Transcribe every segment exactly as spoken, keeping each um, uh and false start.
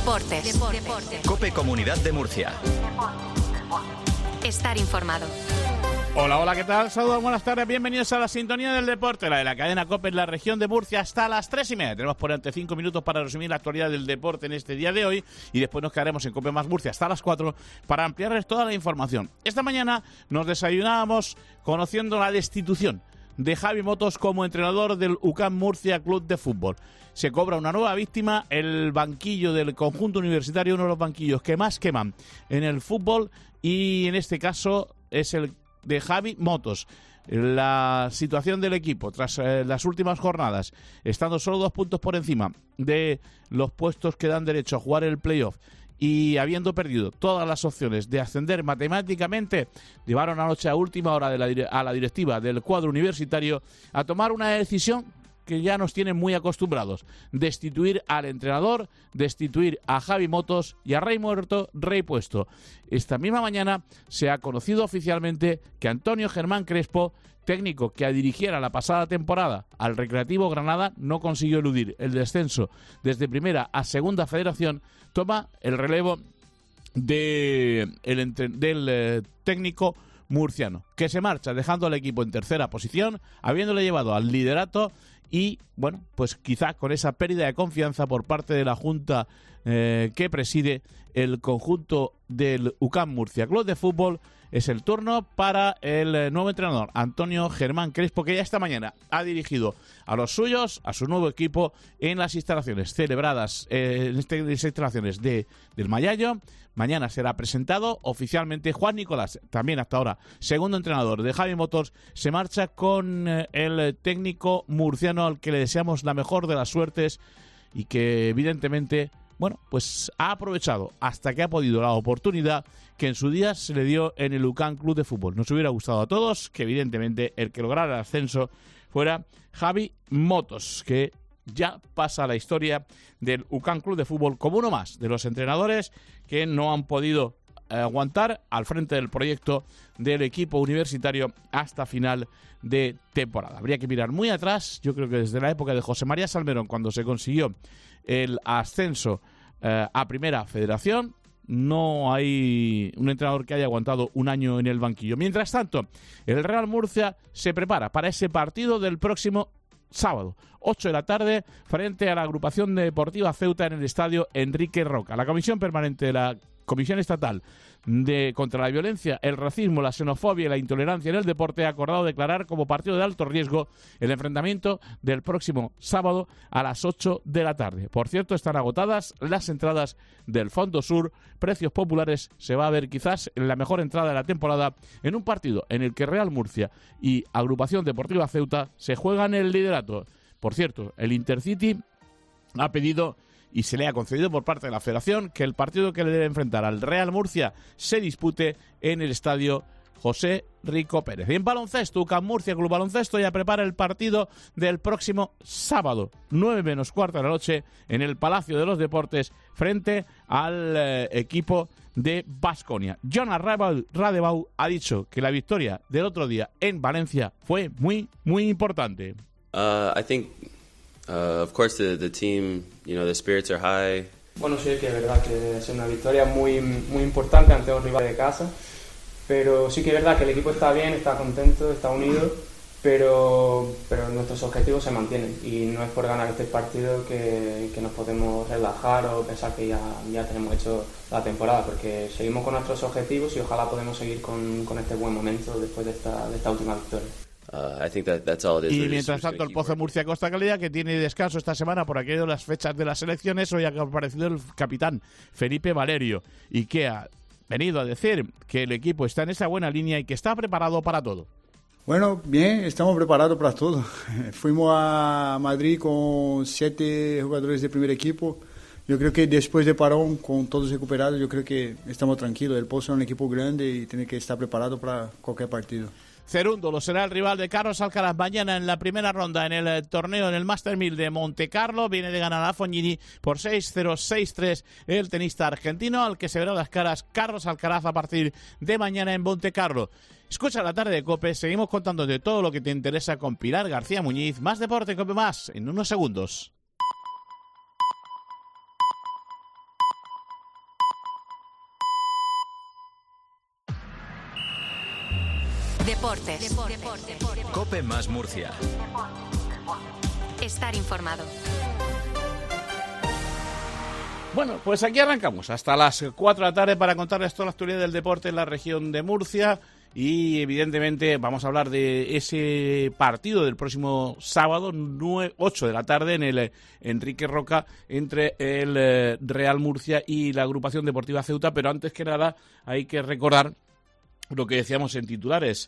Deportes. Deportes. COPE Comunidad de Murcia. Estar informado. Hola, hola, ¿qué tal? Saludos, buenas tardes, bienvenidos a la sintonía del deporte, la de la cadena COPE en la región de Murcia hasta las tres y media. Tenemos por delante cinco minutos para resumir la actualidad del deporte en este día de hoy y después nos quedaremos en COPE más Murcia hasta las cuatro para ampliarles toda la información. Esta mañana nos desayunábamos conociendo la destitución de Javi Motos como entrenador del U C A M Murcia Club de Fútbol. Se cobra una nueva víctima, el banquillo del conjunto universitario, uno de los banquillos que más queman en el fútbol, y en este caso es el de Javi Motos. La situación del equipo tras eh, las últimas jornadas, estando solo dos puntos por encima de los puestos que dan derecho a jugar el playoff y habiendo perdido todas las opciones de ascender matemáticamente, llevaron anoche a última hora de la, a la directiva del cuadro universitario a tomar una decisión que ya nos tienen muy acostumbrados: destituir al entrenador, destituir a Javi Motos y a Rey Muerto, Rey Puesto. Esta misma mañana se ha conocido oficialmente que Antonio Germán Crespo, técnico que dirigiera la pasada temporada al Recreativo Granada, no consiguió eludir el descenso desde primera a segunda federación, toma el relevo de el, del eh, técnico murciano, que se marcha dejando al equipo en tercera posición, habiéndole llevado al liderato. Y, bueno, pues quizá con esa pérdida de confianza por parte de la Junta eh, que preside el conjunto del U C A M Murcia Club de Fútbol, es el turno para el nuevo entrenador, Antonio Germán Crespo, que ya esta mañana ha dirigido a los suyos, a su nuevo equipo, en las instalaciones celebradas, eh, en estas instalaciones de, del Mayallo. Mañana será presentado oficialmente. Juan Nicolás, también hasta ahora segundo entrenador de Javi Motos, se marcha con eh, el técnico murciano, al que le deseamos la mejor de las suertes y que evidentemente, bueno, pues ha aprovechado hasta que ha podido la oportunidad que en su día se le dio en el U C A M Club de Fútbol. Nos hubiera gustado a todos que evidentemente el que lograra el ascenso fuera Javi Motos, que ya pasa a la historia del U C A M Club de Fútbol como uno más de los entrenadores que no han podido aguantar al frente del proyecto del equipo universitario hasta final de temporada. Habría que mirar muy atrás, yo creo que desde la época de José María Salmerón, cuando se consiguió el ascenso eh, a Primera Federación, no hay un entrenador que haya aguantado un año en el banquillo. Mientras tanto, el Real Murcia se prepara para ese partido del próximo sábado, ocho de la tarde, frente a la agrupación deportiva Ceuta en el estadio Enrique Roca. La Comisión Permanente de la Comisión Estatal de contra la Violencia, el Racismo, la Xenofobia y la Intolerancia en el Deporte ha acordado declarar como partido de alto riesgo el enfrentamiento del próximo sábado a las ocho de la tarde. Por cierto, están agotadas las entradas del Fondo Sur, precios populares. Se va a ver quizás en la mejor entrada de la temporada en un partido en el que Real Murcia y Agrupación Deportiva Ceuta se juegan el liderato. Por cierto, el Intercity ha pedido y se le ha concedido por parte de la Federación que el partido que le debe enfrentar al Real Murcia se dispute en el estadio José Rico Pérez. Y en baloncesto, U C A M Murcia Club Baloncesto ya prepara el partido del próximo sábado, nueve menos cuarto de la noche, en el Palacio de los Deportes, frente al eh, equipo de Baskonia. Jonas Radebau ha dicho que la victoria del otro día en Valencia fue muy, muy importante. Uh, I think Uh, of course, the, the team, you know, the spirits are high. Bueno, sí, que es verdad que es una victoria muy, muy importante ante un rival de casa, pero sí que es verdad que el equipo está bien, está contento, está unido, pero, pero nuestros objetivos se mantienen y no es por ganar este partido que, que nos podemos relajar o pensar que ya, ya tenemos hecho la temporada, porque seguimos con nuestros objetivos y ojalá podemos seguir con, con este buen momento después de esta, de esta última victoria. Uh, I think that, that's all it is. Y mientras tanto, el Pozo Murcia Costa Calella, que tiene descanso esta semana por aquello de las fechas de las elecciones, hoy ha aparecido el capitán Felipe Valerio y que ha venido a decir que el equipo está en esa buena línea y que está preparado para todo. Bueno, bien, estamos preparados para todo. Fuimos a Madrid con siete jugadores de primer equipo. Yo creo que después de parón, con todos recuperados, yo creo que estamos tranquilos. El Pozo es un equipo grande y tiene que estar preparado para cualquier partido. Cerúndolo será el rival de Carlos Alcaraz mañana en la primera ronda en el torneo en el Master mil de Montecarlo. Viene de ganar a Fognini por seis cero seis tres el tenista argentino, al que se verá las caras Carlos Alcaraz a partir de mañana en Montecarlo. Escucha la tarde de COPE, seguimos contándote todo lo que te interesa con Pilar García Muñiz. Más deporte, COPE más, en unos segundos. Deportes. Deportes. COPE más Murcia. Estar informado. Bueno, pues aquí arrancamos hasta las cuatro de la tarde para contarles toda la actualidad del deporte en la región de Murcia y evidentemente vamos a hablar de ese partido del próximo sábado, ocho de la tarde, en el Enrique Roca, entre el Real Murcia y la agrupación deportiva Ceuta, pero antes que nada hay que recordar lo que decíamos en titulares.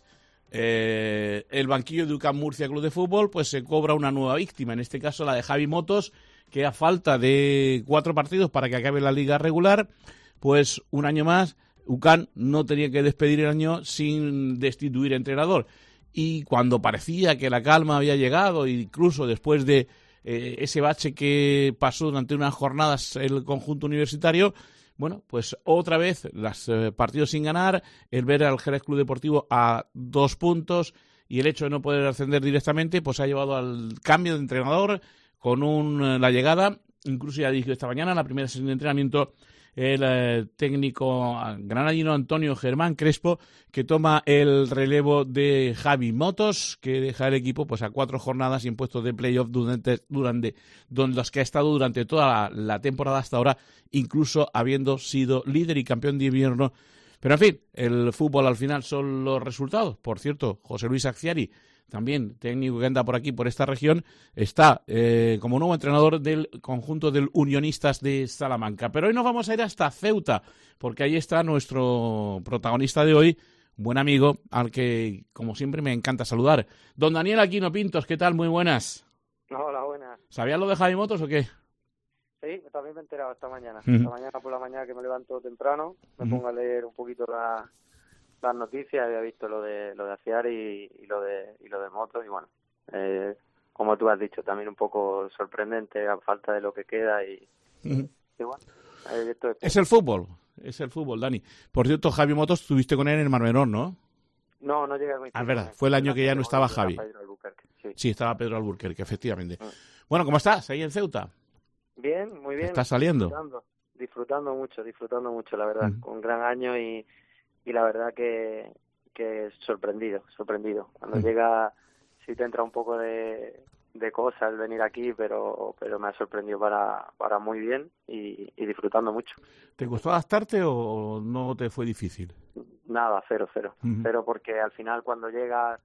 Eh, el banquillo de U C A M Murcia Club de Fútbol pues se cobra una nueva víctima, en este caso la de Javi Motos, que a falta de cuatro partidos para que acabe la liga regular, pues un año más U C A M no tenía que despedir el año sin destituir entrenador. Y cuando parecía que la calma había llegado, incluso después de eh, ese bache que pasó durante unas jornadas el conjunto universitario, bueno, pues otra vez los eh, partidos sin ganar, el ver al Jerez Club Deportivo a dos puntos y el hecho de no poder ascender directamente, pues ha llevado al cambio de entrenador con un, la llegada, incluso ya dije esta mañana, en la primera sesión de entrenamiento, el eh, técnico granadino Antonio Germán Crespo, que toma el relevo de Javi Motos, que deja el equipo pues a cuatro jornadas y en puestos de playoff durante, durante donde los que ha estado durante toda la, la temporada hasta ahora, incluso habiendo sido líder y campeón de invierno. Pero en fin, el fútbol al final son los resultados. Por cierto, José Luis Axiari, también técnico que anda por aquí, por esta región, está eh, como nuevo entrenador del conjunto del Unionistas de Salamanca. Pero hoy nos vamos a ir hasta Ceuta, porque ahí está nuestro protagonista de hoy, un buen amigo, al que, como siempre, me encanta saludar. Don Daniel Aquino Pintos, ¿qué tal? Muy buenas. Hola, buenas. ¿Sabías lo de Javi Motos o qué? Sí, también me he enterado esta mañana. Uh-huh. Esta mañana por la mañana que me levanto temprano, me uh-huh. pongo a leer un poquito la... las noticias, había visto lo de lo de Aciar y, y lo de y lo de Motos y bueno, eh, como tú has dicho, también un poco sorprendente a falta de lo que queda y, uh-huh. y bueno, eh, esto es... es el fútbol, es el fútbol, Dani. Por cierto, Javi Motos, estuviste con él en el Mar Menor, ¿no? No, no llegué a mi Ah, es verdad, fue el año que ya no estaba Javi. Sí. sí, estaba Pedro Alburquerque, efectivamente. Uh-huh. Bueno, ¿cómo estás ahí en Ceuta? Bien, muy bien. ¿Estás saliendo? Disfrutando, disfrutando mucho, disfrutando mucho, la verdad, uh-huh. con un gran año y y la verdad que, que sorprendido, sorprendido. Cuando mm. llega, sí te entra un poco de, de cosa el venir aquí, pero pero me ha sorprendido para, para muy bien y, y disfrutando mucho. ¿Te costó adaptarte o no te fue difícil? Nada, cero, cero. Mm. Cero porque al final cuando llegas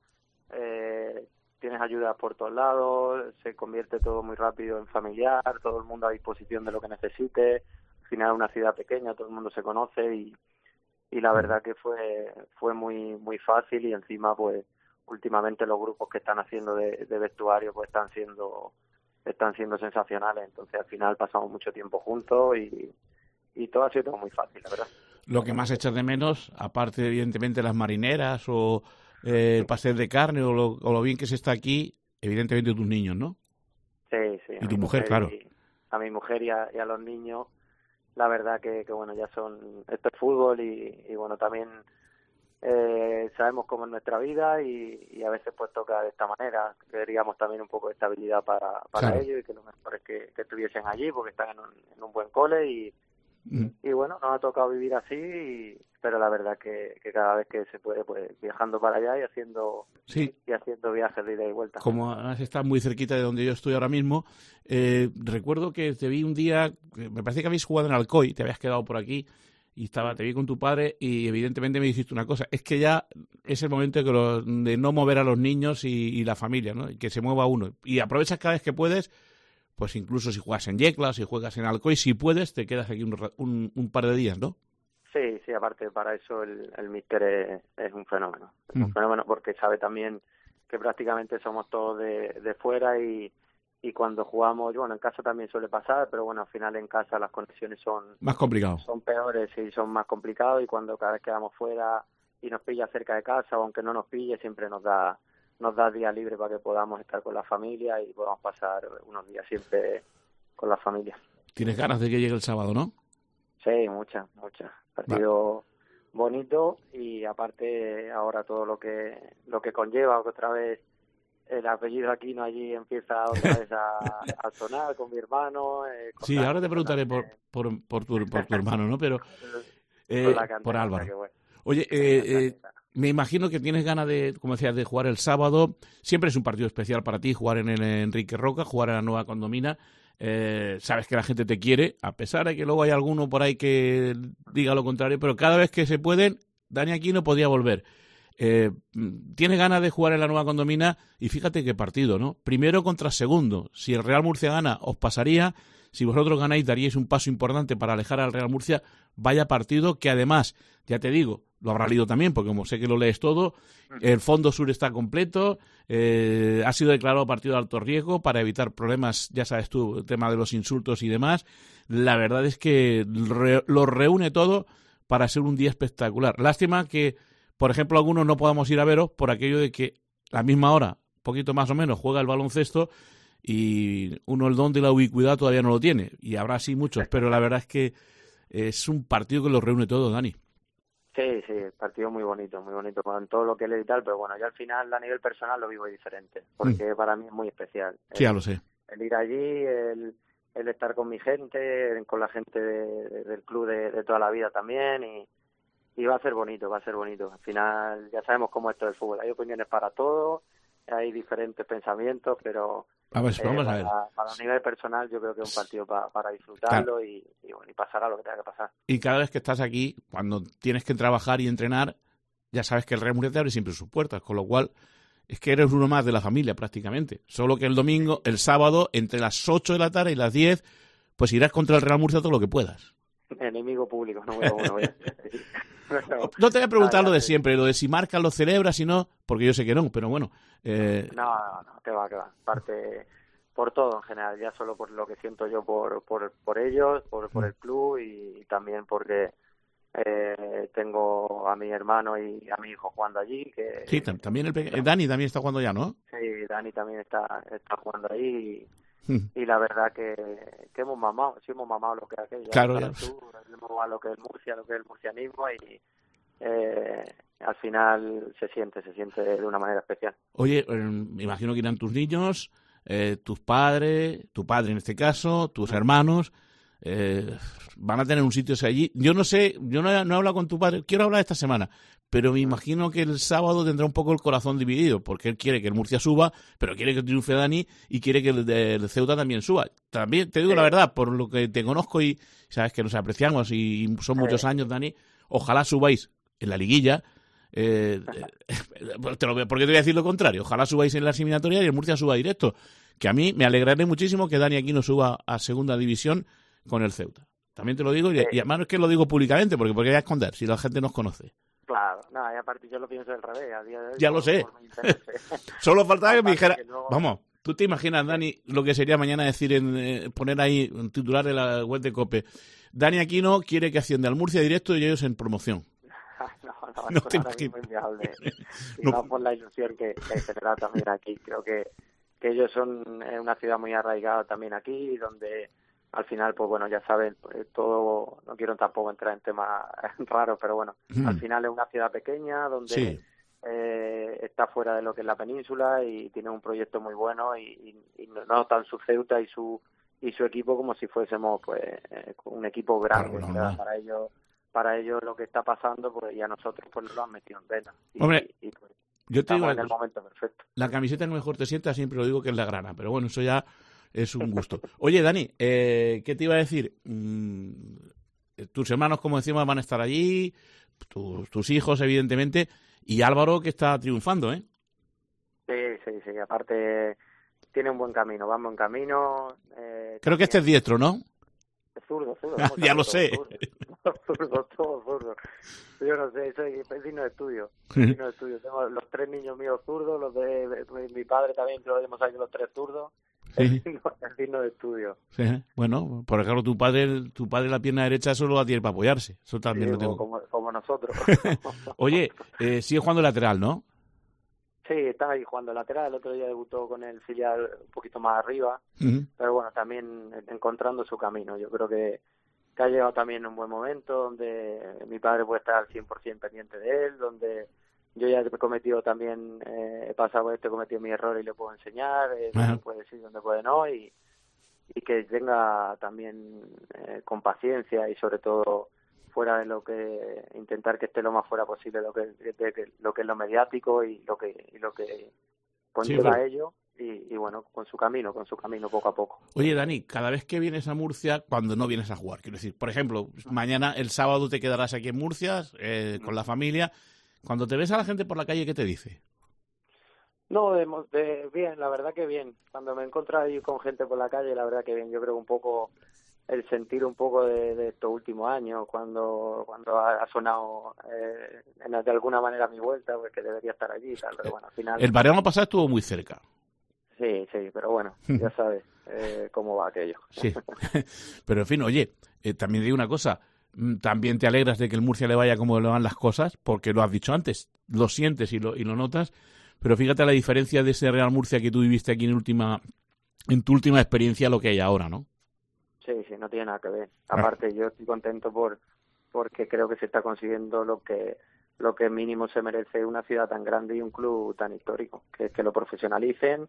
eh, tienes ayuda por todos lados, se convierte todo muy rápido en familiar, todo el mundo a disposición de lo que necesite. Al final es una ciudad pequeña, todo el mundo se conoce y y la verdad que fue fue muy muy fácil y encima pues últimamente los grupos que están haciendo de, de vestuario pues están siendo están siendo sensacionales, entonces al final pasamos mucho tiempo juntos y, y todo ha sido todo muy fácil, la verdad. Lo que más echas de menos, aparte evidentemente las marineras o eh, el pastel de carne o lo, o lo bien que se está aquí, evidentemente tus niños, ¿no? Sí, sí. Y tu mujer, mujer claro. Y, a mi mujer y a, y a los niños, la verdad que, que bueno, ya son, esto es fútbol y, y bueno, también eh, sabemos cómo es nuestra vida y, y a veces pues toca de esta manera. Queríamos también un poco de estabilidad para, para claro. ellos y que lo mejor es que, que estuviesen allí porque están en un, en un buen cole y, mm. y bueno, nos ha tocado vivir así, y, pero la verdad que, que cada vez que se puede, pues viajando para allá y haciendo sí. y haciendo viajes de ida y vuelta. Como además está muy cerquita de donde yo estoy ahora mismo, eh, recuerdo que te vi un día, me parece que habéis jugado en Alcoy, te habías quedado por aquí y estaba, te vi con tu padre y evidentemente me dijiste una cosa, es que ya es el momento de, que lo, de no mover a los niños y, y la familia, ¿no? Que se mueva uno y aprovechas cada vez que puedes, pues incluso si juegas en Yecla, si juegas en Alcoy, si puedes te quedas aquí un, un, un par de días, ¿no? Sí, sí, aparte para eso el, el míster es, es un fenómeno, es mm. un fenómeno porque sabe también que prácticamente somos todos de, de fuera y, y cuando jugamos, bueno, en casa también suele pasar, pero bueno, al final en casa las conexiones son más complicadas, son peores y son más complicados y cuando cada vez quedamos fuera y nos pilla cerca de casa, o aunque no nos pille, siempre nos da nos da día libre para que podamos estar con la familia y podamos pasar unos días siempre con la familia. ¿Tienes ganas de que llegue el sábado, no? Sí, muchas, muchas. Partido bonito y aparte ahora todo lo que lo que conlleva, que otra vez el apellido Aquino allí empieza otra vez a, a sonar con mi hermano. Eh, con sí, la, ahora te preguntaré por, por, por, tu, por tu hermano, ¿no? Pero eh, por Álvaro. Bueno. Oye, eh, eh, me imagino que tienes ganas de, como decías, de jugar el sábado. Siempre es un partido especial para ti jugar en el Enrique Roca, jugar en la nueva Condomina. Eh, sabes que la gente te quiere, a pesar de que luego hay alguno por ahí que diga lo contrario, pero cada vez que se pueden, Dani Aquino podía volver. Eh, tiene ganas de jugar en la nueva Condomina y fíjate qué partido, ¿no? Primero contra segundo. Si el Real Murcia gana, os pasaría. Si vosotros ganáis, daríais un paso importante para alejar al Real Murcia. Vaya partido que además, ya te digo, lo habrá leído también, porque como sé que lo lees todo, el Fondo Sur está completo, eh, ha sido declarado partido de alto riesgo para evitar problemas, ya sabes tú, el tema de los insultos y demás. La verdad es que re, lo reúne todo para ser un día espectacular. Lástima que, por ejemplo, algunos no podamos ir a veros por aquello de que a la misma hora, poquito más o menos, juega el baloncesto y uno el don de la ubicuidad todavía no lo tiene. Y habrá sí muchos, pero la verdad es que es un partido que lo reúne todo, Dani. Sí, sí, partido muy bonito, muy bonito con todo lo que le y tal, pero bueno, yo al final a nivel personal lo vivo diferente, porque mm. para mí es muy especial. Sí, ya lo sé. El ir allí, el, el estar con mi gente, con la gente de, de, del club de, de toda la vida también, y, y va a ser bonito, va a ser bonito. Al final ya sabemos cómo es esto del fútbol, hay opiniones para todo, hay diferentes pensamientos, pero a ver, eh, vamos para, a ver. para el nivel personal yo creo que es un partido pa, para disfrutarlo, claro. y, y, bueno, y pasará lo que tenga que pasar. Y cada vez que estás aquí, cuando tienes que trabajar y entrenar, ya sabes que el Real Murcia te abre siempre sus puertas, con lo cual es que eres uno más de la familia prácticamente. Solo que el domingo, el sábado, entre las ocho de la tarde y las diez, pues irás contra el Real Murcia todo lo que puedas. Enemigo público, no voy a, bueno, voy a... No, no te voy a preguntar ah, lo de siempre, lo de si marcas, lo celebras, si no, porque yo sé que no, pero bueno. Eh... No, no, no, que va, que va. Parte por todo en general, ya solo por lo que siento yo por por, por ellos, por, por el club y, y también porque eh, tengo a mi hermano y a mi hijo jugando allí. Que, sí, también el peque... Dani también está jugando ya, ¿no? Sí, Dani también está, está jugando ahí y, hmm. y la verdad que, que hemos mamado, sí hemos mamado lo que es aquello. Claro, ya. Tú, hemos mamado lo que es el Murcia, lo que es el murcianismo y eh, al final se siente, se siente de una manera especial. Oye, eh, me imagino que irán tus niños, eh, tus padres, tu padre en este caso, tus hermanos, eh, van a tener un sitio allí. Yo no sé, yo no he, no he hablado con tu padre, quiero hablar esta semana, pero me imagino que el sábado tendrá un poco el corazón dividido, porque él quiere que el Murcia suba, pero quiere que triunfe Dani y quiere que el, el Ceuta también suba. También te digo sí. la verdad, por lo que te conozco y sabes que nos apreciamos y son sí. muchos años, Dani, ojalá subáis en la liguilla. Eh, te lo, ¿Por qué te voy a decir lo contrario? Ojalá subáis en la eliminatoria y el Murcia suba directo, que a mí me alegraré muchísimo que Dani Aquino suba a segunda división con el Ceuta. También te lo digo, y, y además es que lo digo públicamente, porque ¿por qué voy a esconder si la gente nos conoce? Claro, no, y aparte yo lo pienso del revés. A día de hoy, ya por, lo sé. Solo faltaba que me dijera, que no... vamos, tú te imaginas, Dani, lo que sería mañana decir, en eh, poner ahí un titular de la web de COPE: Dani Aquino quiere que ascienda al Murcia directo y ellos en promoción. no, no, no te es muy viable. Y no. más por la ilusión que, que genera también aquí. Creo que, que ellos son una ciudad muy arraigada también aquí, donde al final, pues bueno, ya saben, pues, todo, no quiero tampoco entrar en temas raros, pero bueno, mm. al final es una ciudad pequeña donde sí. eh, está fuera de lo que es la península y tiene un proyecto muy bueno y, y, y no tan su Ceuta y su y su equipo como si fuésemos pues eh, un equipo grande. Claro, no, no. Para ellos para ellos lo que está pasando, pues y a nosotros pues nos lo han metido en vena. Y, Hombre, y, y, pues, yo te digo en el momento perfecto. La camiseta que mejor te sienta, siempre lo digo que es la grana, pero bueno, eso ya es un gusto. Oye, Dani, eh, ¿qué te iba a decir? Mm, tus hermanos, como decimos, van a estar allí, tus, tus hijos, evidentemente, y Álvaro, que está triunfando, ¿eh? Sí, sí, sí, aparte tiene un buen camino, va en buen camino. Eh, Creo que este es diestro, ¿no? Es zurdo, zurdo. Ya lo sé. Zurdo, todo zurdo. Yo no sé, soy vecino de estudio. Vecino de estudio. Tengo los tres niños míos zurdos, los de, de, de mi padre también, que lo hemos salido los tres zurdos. Sí. Es digno de estudio. Sí. Bueno, por ejemplo, tu padre, tu padre la pierna derecha solo la tiene para apoyarse. Eso también sí, lo tengo. Como, como nosotros. Oye, eh, sigue jugando lateral, ¿no? Sí, está ahí jugando lateral. El otro día debutó con el filial un poquito más arriba. Uh-huh. Pero bueno, también encontrando su camino. Yo creo que, que ha llegado también en un buen momento donde mi padre puede estar al cien por ciento pendiente de él, donde yo ya he cometido también, eh, he pasado este, he cometido mi error y le puedo enseñar, eh, dónde puede decir, dónde puede no, y, y que tenga también eh, con paciencia y sobre todo fuera de lo que intentar que esté lo más fuera posible lo que de, de, lo que es lo mediático y lo que y lo que conlleva sí, ello y, y bueno, con su camino, con su camino poco a poco. Oye, Dani, cada vez que vienes a Murcia, cuando no vienes a jugar, quiero decir, por ejemplo, mañana, el sábado te quedarás aquí en Murcia eh, con la familia. Cuando te ves a la gente por la calle, ¿qué te dice? No, de, de bien, la verdad que bien. Cuando me encuentro ahí con gente por la calle, la verdad que bien. Yo creo que un poco el sentir un poco de, de estos últimos años, cuando cuando ha, ha sonado eh, de alguna manera mi vuelta, pues que debería estar allí y tal, pero bueno, al final... El verano pasado estuvo muy cerca. Sí, sí, pero bueno, ya sabes eh, cómo va aquello. Sí, pero en fin, oye, eh, también digo una cosa, también te alegras de que el Murcia le vaya como le van las cosas, porque lo has dicho antes, lo sientes y lo, y lo notas, pero fíjate la diferencia de ese Real Murcia que tú viviste aquí en última en tu última experiencia a lo que hay ahora, ¿no? Sí, sí, no tiene nada que ver. Aparte, ah. yo estoy contento por porque creo que se está consiguiendo lo que lo que mínimo se merece una ciudad tan grande y un club tan histórico, que, que lo profesionalicen,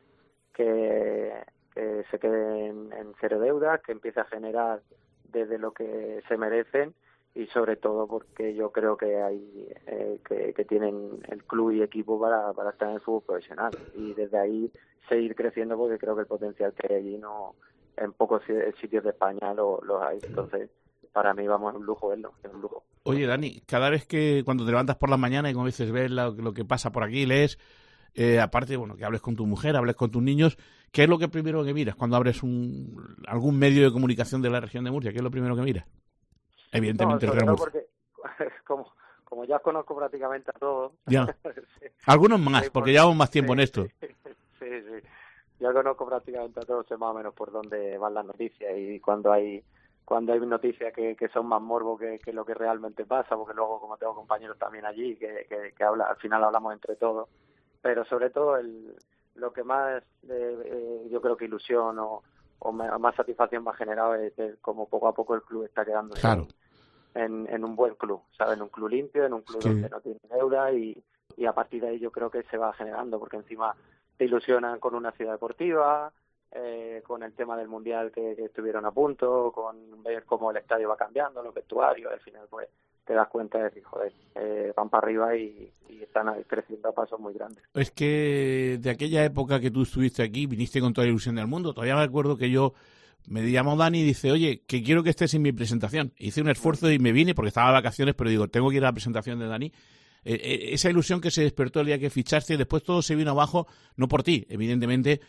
que, que se queden en cero deudas, que empiece a generar desde lo que se merecen y sobre todo porque yo creo que hay eh, que, que tienen el club y equipo para, para estar en el fútbol profesional y desde ahí seguir creciendo porque creo que el potencial que hay allí no en pocos sitios de España lo, lo hay. Entonces para mí vamos, es un lujo verlo, es un lujo. Oye, Dani, cada vez que cuando te levantas por la mañana y como dices ves lo, lo que pasa por aquí, lees Eh, aparte, bueno, que hables con tu mujer, hables con tus niños, ¿qué es lo que primero que miras cuando abres un algún medio de comunicación de la región de Murcia? ¿Qué es lo primero que miras? Evidentemente no, el Real Murcia. Porque, como, como ya conozco prácticamente a todos. Ya. Sí. Algunos más, Sí, porque llevamos más tiempo sí, en esto. Sí, sí, sí. Ya conozco prácticamente a todos, sé más o menos por dónde van las noticias y cuando hay cuando hay noticias que, que son más morbo que, que lo que realmente pasa, porque luego como tengo compañeros también allí que, que, que habla, al final hablamos entre todos. Pero sobre todo el, lo que más eh, eh, yo creo que ilusión o, o más satisfacción me ha generado es de cómo poco a poco el club está quedando claro. en, en un buen club, ¿sabes? En un club limpio, en un club sí. donde no tiene deuda y, y a partir de ahí yo creo que se va generando porque encima te ilusionan con una ciudad deportiva, eh, con el tema del Mundial que, que estuvieron a punto, con ver cómo el estadio va cambiando, los vestuarios, al final pues te das cuenta de que, joder, eh, van para arriba y, y están creciendo a pasos muy grandes. Es que de aquella época que tú estuviste aquí, viniste con toda la ilusión del mundo. Todavía me acuerdo que yo, me llamó Dani y dice, oye, que quiero que estés en mi presentación. Hice un esfuerzo y me vine porque estaba de vacaciones, pero digo, tengo que ir a la presentación de Dani. Eh, eh, esa ilusión que se despertó el día que fichaste y después todo se vino abajo, no por ti, evidentemente,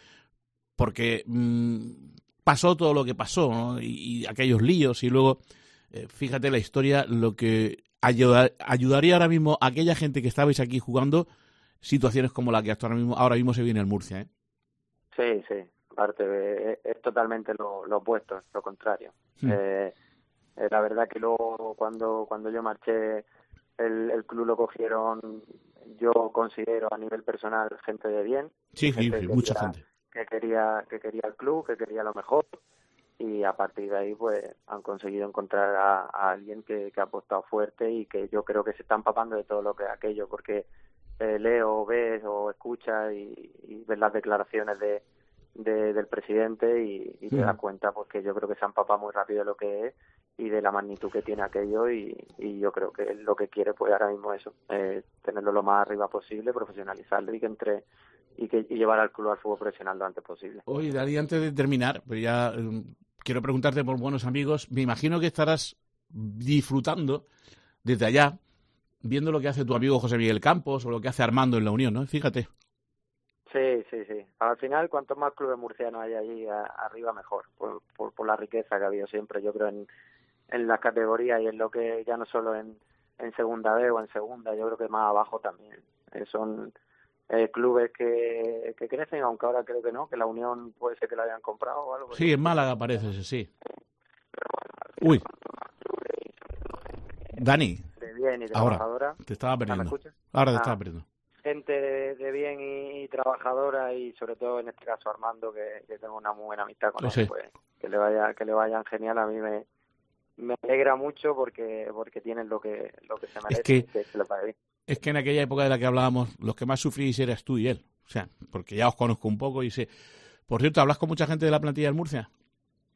porque mmm, pasó todo lo que pasó, ¿no? y, y aquellos líos y luego... Fíjate la historia, lo que ayudar, ayudaría ahora mismo a aquella gente que estabais aquí jugando situaciones como la que ahora mismo, ahora mismo se viene el Murcia, ¿eh? Sí, sí, aparte es, es totalmente lo, lo opuesto, lo contrario. Mm. Eh, eh, la verdad que luego cuando cuando yo marché el, el club lo cogieron, yo considero a nivel personal gente de bien. Sí, sí, sí mucha quería, gente. Que quería, que quería el club, que quería lo mejor. Y a partir de ahí pues han conseguido encontrar a, a alguien que, que ha apostado fuerte y que yo creo que se está empapando de todo lo que es aquello porque eh, leo, ves o escuchas y, y ves las declaraciones de, de del presidente y, y te das cuenta pues que yo creo que se ha empapado muy rápido de lo que es y de la magnitud que tiene aquello y, y yo creo que lo que quiere pues ahora mismo eso, eh, tenerlo lo más arriba posible, profesionalizarlo y que entre y que y llevar al club al fútbol profesional lo antes posible. Oye, Dani, antes de terminar, pues ya eh, quiero preguntarte por buenos amigos. Me imagino que estarás disfrutando desde allá, viendo lo que hace tu amigo José Miguel Campos o lo que hace Armando en la Unión, ¿no? Fíjate. Sí, sí, sí. Al final, cuantos más clubes murcianos hay allí a, arriba, mejor, por, por, por la riqueza que ha habido siempre, yo creo, en, en las categorías y en lo que ya no solo en, en segunda B o en segunda, yo creo que más abajo también. Eh, son eh, clubes que, que crecen, aunque ahora creo que no, que la Unión puede ser que la hayan comprado o algo. Sí, en Málaga parece, sí. Uy. Dani, de bien y de ahora trabajadora. Te estaba perdiendo. ¿Me escuchas? Ahora te ah, estaba perdiendo. Gente de, de bien y, y trabajadora y sobre todo en este caso Armando, que, que tengo una muy buena amistad con sí. él, pues que le vaya que le vayan genial. A mí me, me alegra mucho porque porque tienen lo que lo que se merece. Es que, que se les vaya bien. Es que en aquella época de la que hablábamos, los que más sufrís eras tú y él. O sea, porque ya os conozco un poco y sé... Por cierto, ¿hablas con mucha gente de la plantilla del Murcia?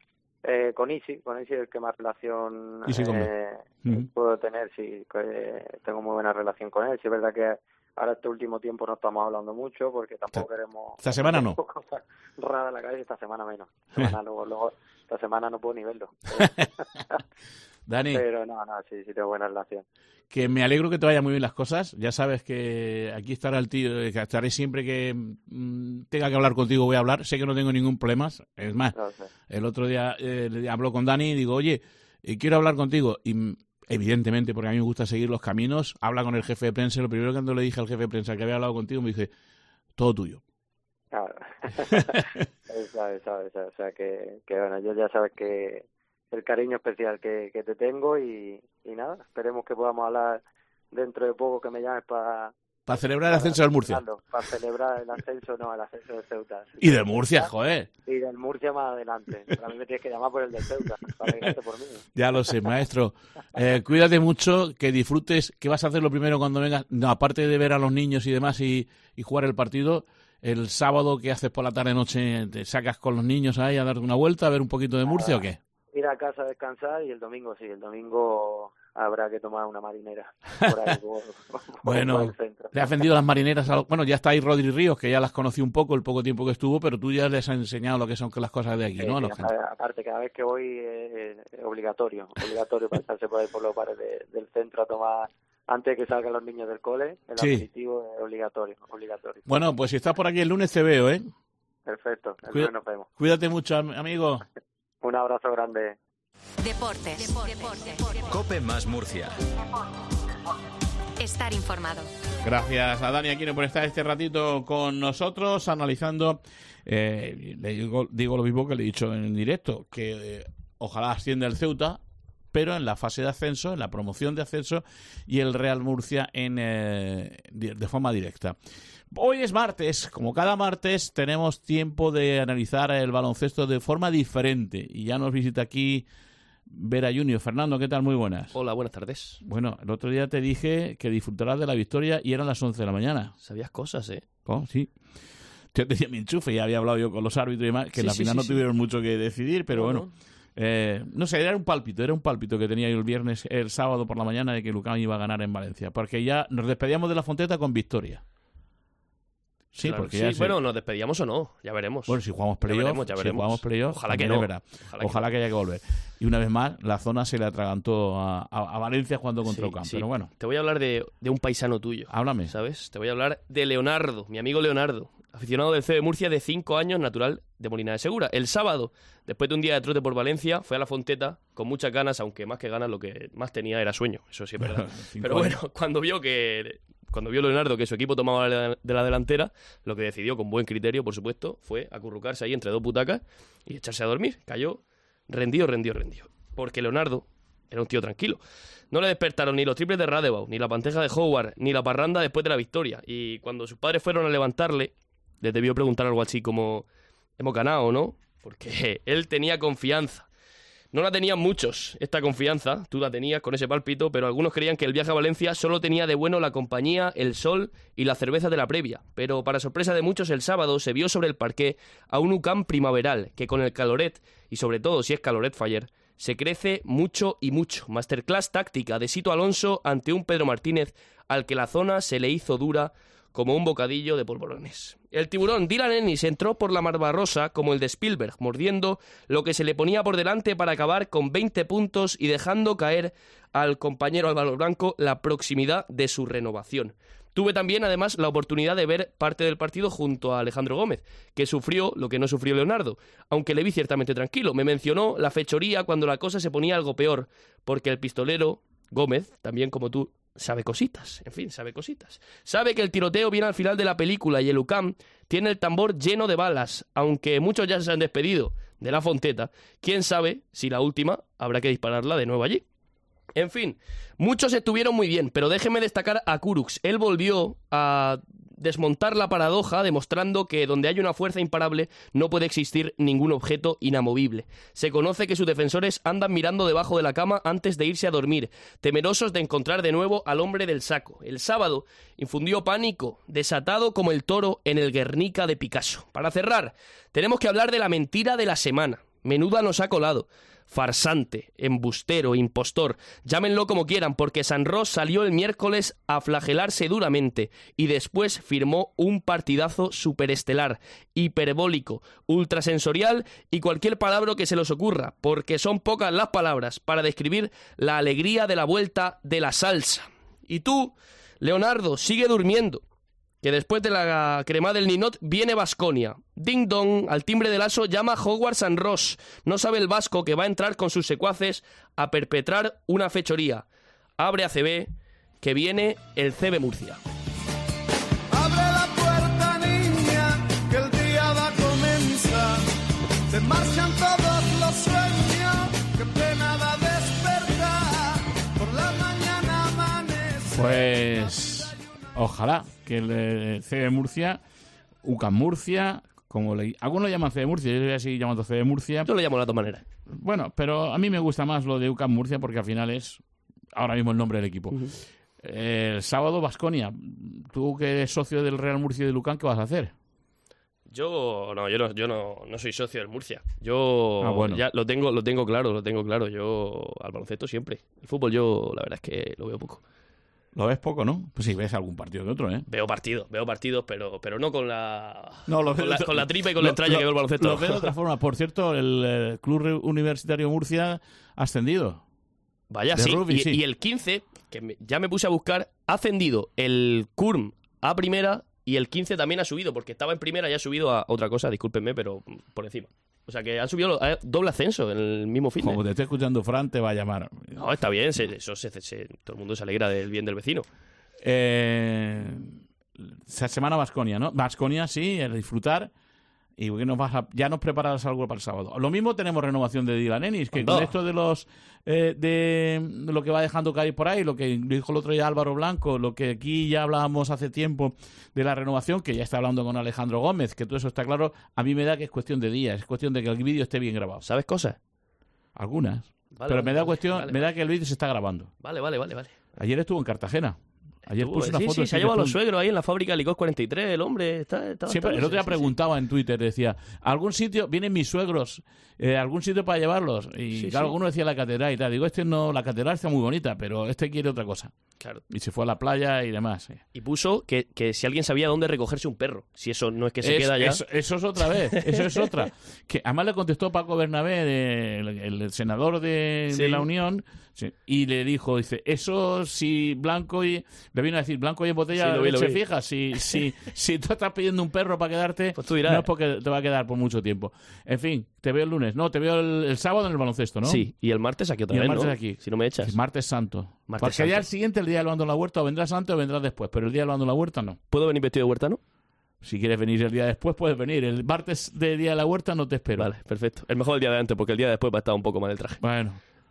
Eh, con Isi, con Isi es el que más relación Isi eh, uh-huh. puedo tener, sí, eh, tengo muy buena relación con él. Sí, es verdad que ahora este último tiempo no estamos hablando mucho porque tampoco esta, queremos... Esta semana no. Cosas raras en la cabeza, esta semana menos. Esta semana, luego, luego, esta semana no puedo ni verlo. Dani. Pero no, no, sí, sí tengo buena relación. Que me alegro que te vayan muy bien las cosas. Ya sabes que aquí estará el tío, que estaré siempre que mmm, tenga que hablar contigo, voy a hablar. Sé que no tengo ningún problema. Es más, no sé. El otro día eh, habló con Dani y digo, oye, eh, quiero hablar contigo. Y evidentemente, porque a mí me gusta seguir los caminos, habla con el jefe de prensa. Lo primero que cuando le dije al jefe de prensa que había hablado contigo, me dije, todo tuyo. Claro. sabes, sabes, sabes. O sea, que, que bueno, yo ya sabes que el cariño especial que, que te tengo y, y nada, esperemos que podamos hablar dentro de poco, que me llames para... Para celebrar el ascenso del Murcia. Para celebrar el ascenso, no, el ascenso del Ceuta. Y del Murcia, joder. Y del Murcia más adelante. A mí me tienes que llamar por el del Ceuta, para alegrarte por mí. Ya lo sé, maestro. Eh, cuídate mucho, que disfrutes. ¿Qué vas a hacer lo primero cuando vengas? No, aparte de ver a los niños y demás y, y jugar el partido, el sábado, ¿qué haces por la tarde-noche? ¿Te sacas con los niños ahí a darte una vuelta, a ver un poquito de Murcia ah, o qué? Ir a casa a descansar y el domingo sí, el domingo habrá que tomar una marinera. Por ahí, por, por, bueno, por le has vendido las marineras. A los... Bueno, ya está ahí Rodri Ríos, que ya las conocí un poco, el poco tiempo que estuvo, pero tú ya les has enseñado lo que son las cosas de aquí, sí, ¿no? Sí, a, aparte, cada vez que voy es, es obligatorio, obligatorio pasarse por ahí por los bares de, del centro a tomar... Antes de que salgan los niños del cole, el sí. aperitivo es obligatorio, obligatorio. Bueno, pues si estás por aquí el lunes te veo, ¿eh? Perfecto, el Cuida... lunes nos vemos. Cuídate mucho, amigo. Un abrazo grande. Deportes. Deportes. Deportes. Cope más Murcia. Estar informado. Gracias a Dani Aquino por estar este ratito con nosotros analizando. Eh, le digo, digo lo mismo que le he dicho en directo, que eh, ojalá ascienda el Ceuta, pero en la fase de ascenso, en la promoción de ascenso, y el Real Murcia en eh, de forma directa. Hoy es martes, como cada martes tenemos tiempo de analizar el baloncesto de forma diferente, y ya nos visita aquí Vera Junior. Fernando, ¿qué tal? Muy buenas. Hola, buenas tardes. Bueno, el otro día te dije que disfrutarás de la victoria y eran las once de la mañana. Sabías cosas, ¿eh? Oh, sí. Yo tenía mi enchufe y había hablado yo con los árbitros y demás, que sí, en la sí, final sí, no sí. tuvieron mucho que decidir, pero no, bueno... No. Eh, no sé, era un pálpito, era un pálpito que tenía yo el viernes, el sábado por la mañana de que Lucán iba a ganar en Valencia, porque ya nos despedíamos de la Fonteta con victoria. Sí, claro, porque sí, ya se... bueno, nos despedíamos o no, ya veremos. Bueno, si jugamos playoff, ya veremos, ya veremos. Si jugamos playoff, ojalá que no. Ojalá, Ojalá que, que no. haya que volver. Y una vez más, la zona se le atragantó a, a, a Valencia jugando contra sí, Ocampo, sí. pero bueno. Te voy a hablar de, de un paisano tuyo. Háblame. ¿Sabes? Te voy a hablar de Leonardo, mi amigo Leonardo, aficionado del C de Murcia de cinco años, natural de Molina de Segura. El sábado, después de un día de trote por Valencia, fue a la Fonteta con muchas ganas, aunque más que ganas lo que más tenía era sueño, eso sí es verdad. Pero bueno, cuando vio que cuando vio Leonardo que su equipo tomaba de la delantera, lo que decidió con buen criterio, por supuesto, fue acurrucarse ahí entre dos butacas y echarse a dormir. Cayó rendido, rendido, rendido. Porque Leonardo era un tío tranquilo. No le despertaron ni los triples de Radebaugh, ni la panteja de Howard, ni la parranda después de la victoria. Y cuando sus padres fueron a levantarle, les debió preguntar algo así como: ¿hemos ganado o no? Porque él tenía confianza. No la tenían muchos, esta confianza, tú la tenías con ese pálpito, pero algunos creían que el viaje a Valencia solo tenía de bueno la compañía, el sol y la cerveza de la previa. Pero para sorpresa de muchos, el sábado se vio sobre el parqué a un U C A M primaveral, que con el caloret, y sobre todo si es caloret faller, se crece mucho y mucho. Masterclass táctica de Sito Alonso ante un Pedro Martínez al que la zona se le hizo dura como un bocadillo de polvorones. El tiburón Dylan Ennis entró por la Barbarosa como el de Spielberg, mordiendo lo que se le ponía por delante para acabar con veinte puntos y dejando caer al compañero Álvaro Blanco la proximidad de su renovación. Tuve también, además, la oportunidad de ver parte del partido junto a Alejandro Gómez, que sufrió lo que no sufrió Leonardo, aunque le vi ciertamente tranquilo. Me mencionó la fechoría cuando la cosa se ponía algo peor, porque el pistolero Gómez, también como tú, sabe cositas, en fin, sabe cositas. Sabe que el tiroteo viene al final de la película y el U C A M tiene el tambor lleno de balas, aunque muchos ya se han despedido de la Fonteta. Quién sabe si la última habrá que dispararla de nuevo allí. En fin, muchos estuvieron muy bien, pero déjeme destacar a Kurucs. Él volvió a desmontar la paradoja, demostrando que donde hay una fuerza imparable no puede existir ningún objeto inamovible. Se conoce que sus defensores andan mirando debajo de la cama antes de irse a dormir, temerosos de encontrar de nuevo al hombre del saco. El sábado infundió pánico, desatado como el toro en el Guernica de Picasso. Para cerrar, tenemos que hablar de la mentira de la semana. Menuda nos ha colado. Farsante, embustero, impostor, llámenlo como quieran, porque San Ros salió el miércoles a flagelarse duramente y después firmó un partidazo superestelar, hiperbólico, ultrasensorial y cualquier palabra que se les ocurra, porque son pocas las palabras para describir la alegría de la vuelta de la salsa. Y tú, Leonardo, sigue durmiendo, que después de la crema del Ninot viene Baskonia. Ding dong, al timbre del aso llama Howard San Ros. No sabe el vasco que va a entrar con sus secuaces a perpetrar una fechoría. Abre A C B, que viene el C B Murcia. Abre la puerta, niña, que el día va a comenzar. Se marchan todos los sueños, que pena va a despertar. Por la mañana amanece. Pues ojalá que el C B Murcia, U C A M Murcia, como le, algunos lo llaman C B Murcia, yo voy a seguir llamando C B Murcia. Yo lo llamo de las dos maneras. Bueno, pero a mí me gusta más lo de U C A M Murcia porque al final es ahora mismo el nombre del equipo. Uh-huh. El sábado, Baskonia. Tú que eres socio del Real Murcia y de Lucan, ¿qué vas a hacer? Yo no, yo no, yo no, no soy socio del Murcia. Yo ah, bueno. ya lo tengo, lo tengo claro, lo tengo claro. Yo al baloncesto siempre. El fútbol yo la verdad es que lo veo poco. Lo ves poco, ¿no? Pues sí, ves algún partido que otro, ¿eh? Veo partidos, veo partidos, pero pero no con la no, lo con, veo, la, con la tripa y con lo, la entraña lo, que veo el baloncesto. Lo veo de otra forma. Por cierto, el, el Club Universitario Murcia ha ascendido. Vaya, de sí. Rugby, y, sí. Y el quince, que me, ya me puse a buscar, ha ascendido el C U R M a primera y el quince también ha subido, porque estaba en primera y ha subido a otra cosa, discúlpenme, pero por encima. O sea que han subido eh, doble ascenso en el mismo fin. Como te esté escuchando Fran, te va a llamar. No, está bien, se, eso se, se, todo el mundo se alegra del bien del vecino. Eh, semana Baskonia, ¿no? Baskonia, sí, el disfrutar. Y que nos vas a, ya nos preparas algo para el sábado. Lo mismo tenemos renovación de Dylan Ennis, que no. con esto de los eh, de lo que va dejando caer por ahí, lo que dijo el otro día Álvaro Blanco, lo que aquí ya hablábamos hace tiempo de la renovación, que ya está hablando con Alejandro Gómez, que todo eso está claro, a mí me da que es cuestión de días, es cuestión de que el vídeo esté bien grabado. ¿Sabes cosas? Algunas. Vale, pero vale, me da vale, cuestión, vale, me da vale. que el vídeo se está grabando. Vale, vale, vale, vale. Ayer estuvo en Cartagena. Ayer puso una sí, foto. Sí, se ha llevado a los suegros ahí en la fábrica de Licor cuarenta y tres, el hombre. Está, está Siempre, está, el otro día sí, preguntaba sí. en Twitter, decía, ¿algún sitio, vienen mis suegros, eh, algún sitio para llevarlos? Y Sí, claro, sí. alguno decía la catedral y tal. Digo, este no, la catedral está muy bonita, pero este quiere otra cosa. Claro. Y se fue a la playa y demás. eh. Y puso que, que si alguien sabía dónde recogerse un perro. Si eso no es que se Es- queda ya. Eso, eso es otra vez, eso es otra. Que además le contestó Paco Bernabé, de- el, el senador de, Sí. de la Unión, sí, y le dijo, dice, eso si Blanco y... Le vino a decir, Blanco y en botella Sí, lo vi, lo se vi. fija, si, si, si tú estás pidiendo un perro para quedarte, Pues tú dirás. no es porque te va a quedar por mucho tiempo. En fin, te veo el lunes. No, te veo el, el sábado en el baloncesto, ¿no? Sí, y el martes aquí otra Y el vez, martes ¿no? aquí. Si no me echas. El martes santo. Martes Porque santo. ya el siguiente, el día del bando en la huerta, o vendrás antes o vendrás después, pero el día del bando en la huerta no. ¿Puedo venir vestido de huertano? Si quieres venir el día después, puedes venir. El martes de día de la huerta no te espero. Vale, perfecto. El mejor el día de antes, porque el día de después va a estar un poco mal el traje. Bueno.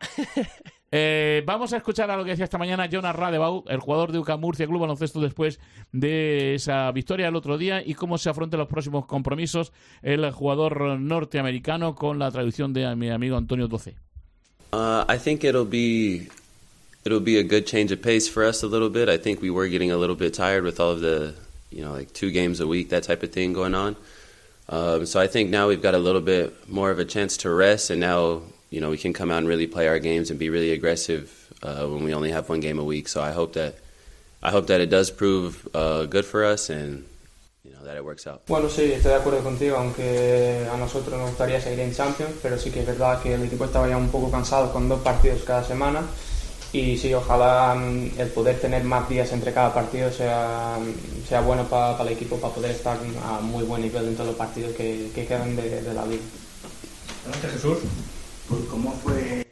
Eh, vamos a escuchar a lo que decía esta mañana Jonas Radebau, el jugador de U C A M Murcia Club Baloncesto, después de esa victoria el otro día, y cómo se afrontan los próximos compromisos el jugador norteamericano, con la traducción de mi amigo Antonio Doce. Uh, I think it'll be it'll be a good change of pace for us a little bit. I think we were getting a little bit tired with all of the, you know, like two games a week, that type of thing going on. Um, so I think now we've got a little bit more of a chance to rest, and now, you know, we can come out and really play our games and be really aggressive uh, when we only have one game a week. So I hope that I hope that it does prove uh, good for us, and you know that it works out. Bueno, sí, estoy de acuerdo contigo, aunque a nosotros nos gustaría seguir en Champions, pero sí que es verdad que el equipo estaba ya un poco cansado con dos partidos cada semana, y sí, ojalá mm, el poder tener más días entre cada partido sea, sea bueno para pa el equipo, para poder estar a muy buen nivel en todos los partidos que, que quedan de, de la liga. Gracias, Jesús. Por cómo fue.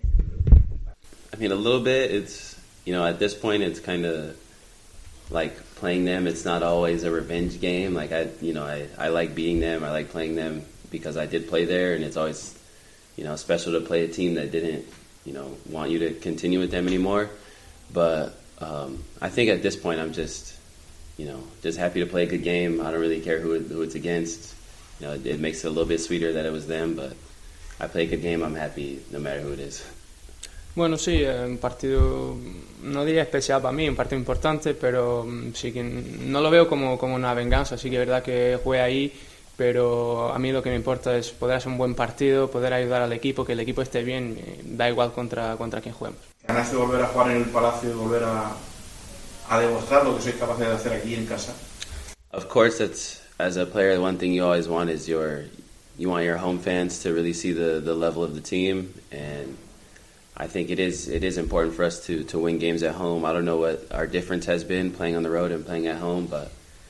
I mean, a little bit. It's, you know, at this point, it's kind of like playing them. It's not always a revenge game. Like I, you know, I, I like beating them. I like playing them because I did play there, and it's always, you know, special to play a team that didn't, you know, want you to continue with them anymore. But um, I think at this point, I'm just, you know, just happy to play a good game. I don't really care who it, who it's against. You know, it, it makes it a little bit sweeter that it was them, but I play a good game. I'm happy no matter who it is. Bueno, sí, un partido, no diría especial para mí, un partido importante, pero sí que no lo veo como, como una venganza. Sí que es verdad que jugué ahí pero a mí lo que me importa es poder hacer un buen partido, poder ayudar al equipo, que el equipo esté bien, da igual contra, contra quién juguemos. ¿Ganas de volver a jugar en el Palacio y volver a, a demostrar lo que sois capaces de hacer aquí en casa? Of course, that's, as a player, the one thing you always want is your, you want your home fans to really see the, the level of the team, and I think it is it is important for us to, to win games at home. I don't know what our difference has been playing on the road and playing at home, but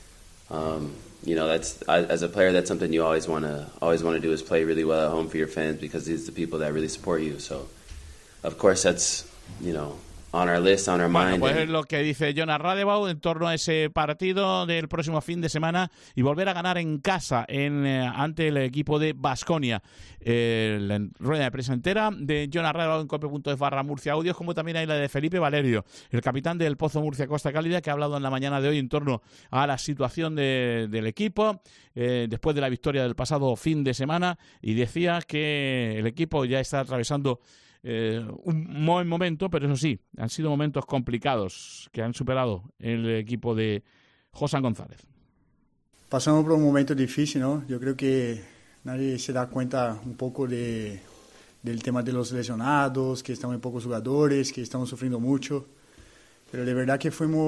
um, you know, that's I, as a player, that's something you always want to always want to do is play really well at home for your fans, because these are the people that really support you. So, of course, that's, you know, on our list, on our bueno, mind. Pues es lo que dice Jonas Radebaugh en torno a ese partido del próximo fin de semana y volver a ganar en casa en eh, ante el equipo de Baskonia. Eh, la rueda de prensa entera de Jonas Radebaugh en cope punto es barra Murcia Audios, como también hay la de Felipe Valerio, el capitán del Pozo Murcia Costa Cálida, que ha hablado en la mañana de hoy en torno a la situación de, del equipo eh, después de la victoria del pasado fin de semana, y decía que el equipo ya está atravesando Eh, un buen momento, pero eso sí, han sido momentos complicados que han superado el equipo de José González. Pasamos por un momento difícil, ¿no? Yo creo que nadie se da cuenta un poco de, del tema de los lesionados, que están muy pocos jugadores, que estamos sufriendo mucho, pero de verdad que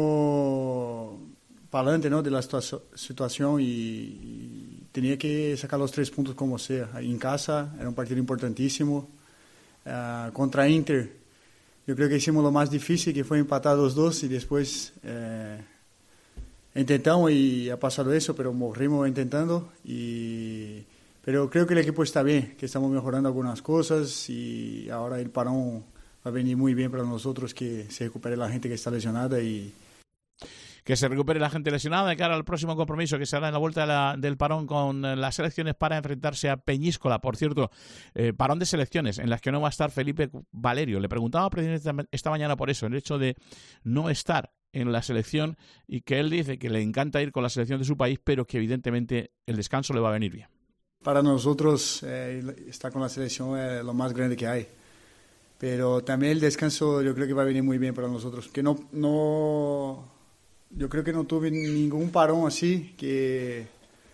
fuimos para adelante, ¿no? De la situa- situación y, y tenía que sacar los tres puntos como sea. En casa era un partido importantísimo. Uh, contra Inter, yo creo que hicimos lo más difícil, que fue empatar los dos, y después eh, intentamos y ha pasado eso, pero morrimos intentando. Y, pero creo que el equipo está bien, que estamos mejorando algunas cosas, y ahora el parón va a venir muy bien para nosotros, que se recupere la gente que está lesionada y que se recupere la gente lesionada de cara al próximo compromiso, que será en la vuelta de la, del parón con las selecciones para enfrentarse a Peñíscola. Por cierto, eh, parón de selecciones en las que no va a estar Felipe Valerio. Le preguntaba precisamente esta mañana por eso, el hecho de no estar en la selección, y que él dice que le encanta ir con la selección de su país, pero que evidentemente el descanso le va a venir bien. Para nosotros eh, estar con la selección es lo más grande que hay. Pero también el descanso yo creo que va a venir muy bien para nosotros. Que no... no Yo creo que no tuve ningún parón así, que,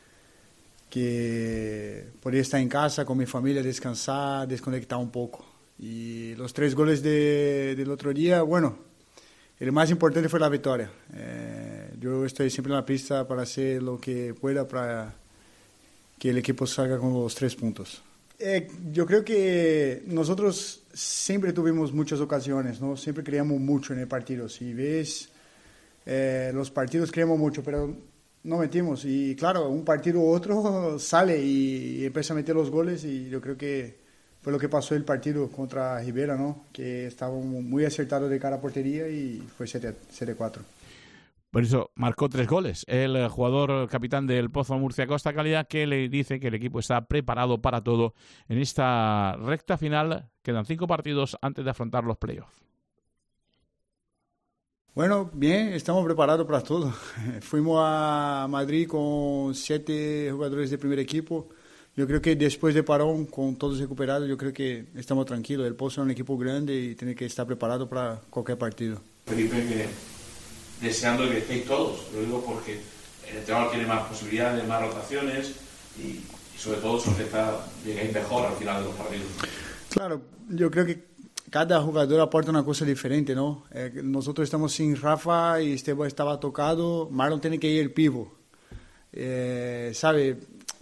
que podía estar en casa con mi familia, descansar, desconectar un poco. Y los tres goles de, del otro día, bueno, el más importante fue la victoria. Eh, yo estoy siempre en la pista para hacer lo que pueda para que el equipo salga con los tres puntos. Eh, yo creo que nosotros siempre tuvimos muchas ocasiones, ¿no? Siempre creamos mucho en el partido. Si ves... Eh, los partidos creemos mucho, pero no metimos, y claro, un partido u otro sale y, y empieza a meter los goles, y yo creo que fue lo que pasó el partido contra Rivera, ¿no? Que estaba muy acertado de cara a portería y fue siete cuatro. Por eso marcó tres goles el jugador capitán del Pozo Murcia Costa Cálida, que le dice que el equipo está preparado para todo en esta recta final. Quedan cinco partidos antes de afrontar los playoffs. Bueno, bien, estamos preparados para todo. Fuimos a Madrid con siete jugadores de primer equipo. Yo creo que después de parón, con todos recuperados, yo creo que estamos tranquilos. El Pozo es un equipo grande y tiene que estar preparado para cualquier partido. Felipe, que deseando que estéis todos, lo digo porque el entrenador tiene más posibilidades, más rotaciones y, y sobre todo sujetar lleguéis mejor al final de los partidos. Claro, yo creo que cada jugador aporta una cosa diferente, ¿no? Eh, nosotros estamos sin Rafa y Esteban estaba tocado, Marlon tiene que ir el pivo. Eh, ¿Sabe?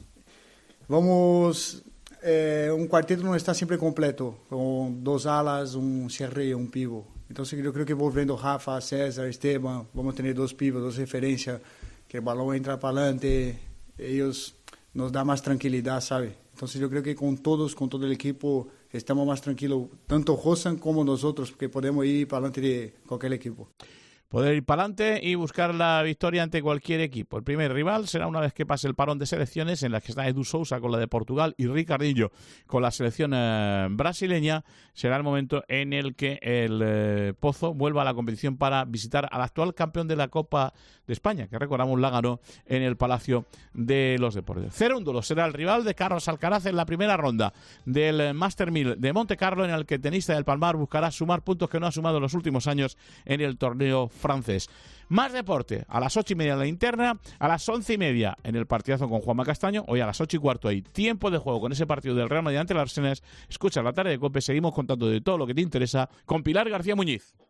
Vamos, eh, un cuarteto no está siempre completo, con dos alas, un cierre y un pivo. Entonces yo creo que volviendo Rafa, César, Esteban, vamos a tener dos pivos, dos referencias, que el balón entra para adelante, ellos nos da más tranquilidad, ¿sabe? Entonces yo creo que con todos, con todo el equipo, estamos más tranquilos, tanto Josan como nosotros, porque podemos ir para adelante de cualquier equipo. Poder ir para adelante y buscar la victoria ante cualquier equipo. El primer rival será una vez que pase el parón de selecciones, en las que está Edu Sousa con la de Portugal y Ricardillo con la selección eh, brasileña. Será el momento en el que el eh, Pozo vuelva a la competición para visitar al actual campeón de la Copa de España, que recordamos la ganó en el Palacio de los Deportes. Cerúndulo será el rival de Carlos Alcaraz en la primera ronda del Master mil de Monte Carlo, en el que el tenista del Palmar buscará sumar puntos que no ha sumado en los últimos años en el torneo francés. Más deporte, a las ocho y media en la interna, a las once y media en el partidazo con Juanma Castaño, hoy a las ocho y cuarto hay tiempo de juego con ese partido del Real Madrid ante el Arsenal. Escucha la tarde de COPE, seguimos contando de todo lo que te interesa con Pilar García Muñiz.